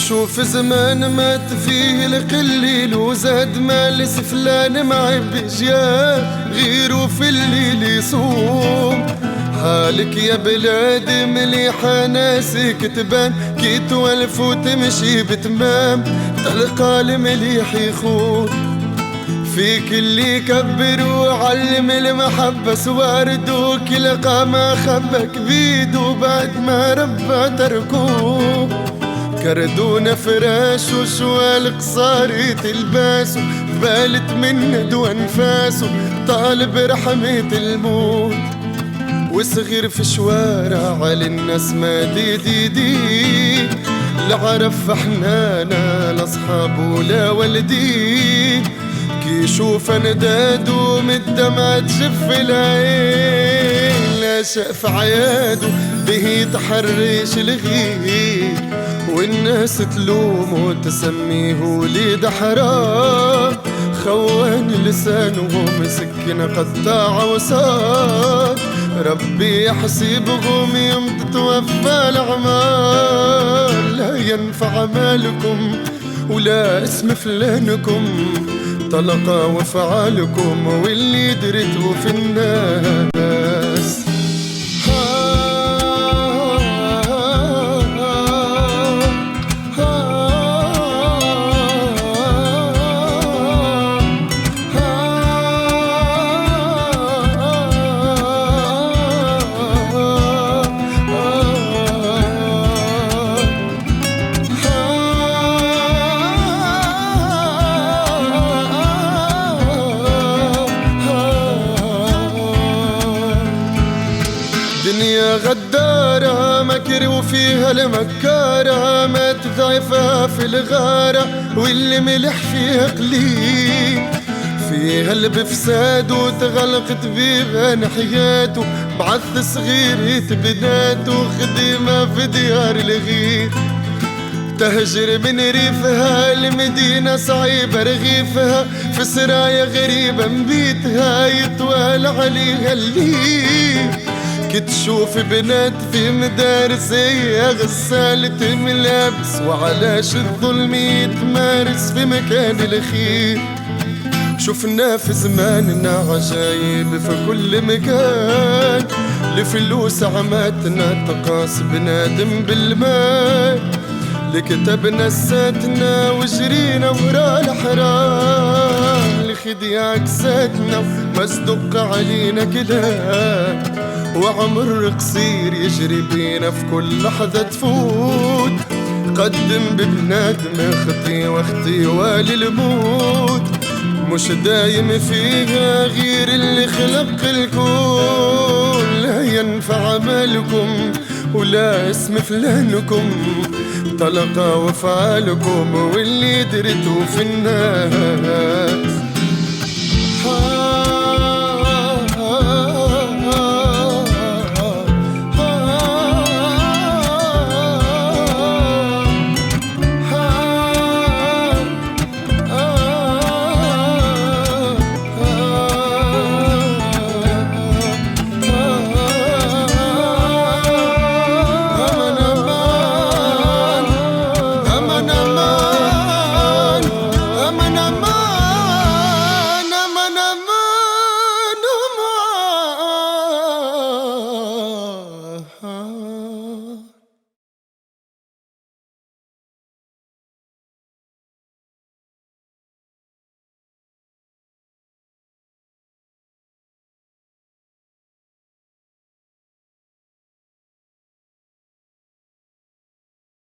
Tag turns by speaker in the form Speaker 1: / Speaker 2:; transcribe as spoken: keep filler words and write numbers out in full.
Speaker 1: شوف زمان مات فيه القليل وزاد مال سفلان مع بجيال غيره في الليل يصوم. حالك يا بلادي مليحة ناسك تبان كي توالف وتمشي بتمام تلقى المليح يخون فيك اللي يكبر وعلم المحبة سوارد وكلقى ما خبك بيدو بعد ما ربى تركوه. كردونا فراش وشوال قصاري تلباسو بالت من ندوى انفاسو طالب رحمة الموت. وصغير في شوارع على الناس ما دي دي دي لا عرف حنانا لاصحاب ولا والدي كي يشوف ندادو من الدمع تشف العين لا شاف عيادو به تحرش الغير والناس تلوم وتسميه وليد حرام خوان لسانه مسكن قطاع وصار ربي يحسبهم يوم تتوفى الأعمال لا ينفع مالكم ولا اسم فلانكم طلقا وفعالكم واللي درتوا في الناس. دنيا غدارة مكر وفيها المكارة ما تضعفها في الغارة واللي ملح فيها قليل فيها البفساد وتغلقت بيها نحياته بعث صغير بناته خدمة في ديار الغير تهجر من ريفها المدينة صعيبة رغيفها في سرايا غريبة مبيتها يطوال عليها الليل كي تشوف بنات في مدارس هي غسالة ملابس وعلاش الظلم يتمارس في مكان الخير. شفنا في زماننا عجايب في كل مكان لفلوس عماتنا تقاس بنادم بالمال لكتبنا ساتنا وجرينا ورا الحرام لخديع كساتنا مصدق علينا كلام وعمر قصير يجري بينا في كل لحظة تفوت قدم ببنادم اختي واختي والي الموت مش دايم فيها غير اللي خلق الكون لا ينفع مالكم ولا اسم فلانكم طلقا وفعالكم واللي درتوا في الناس.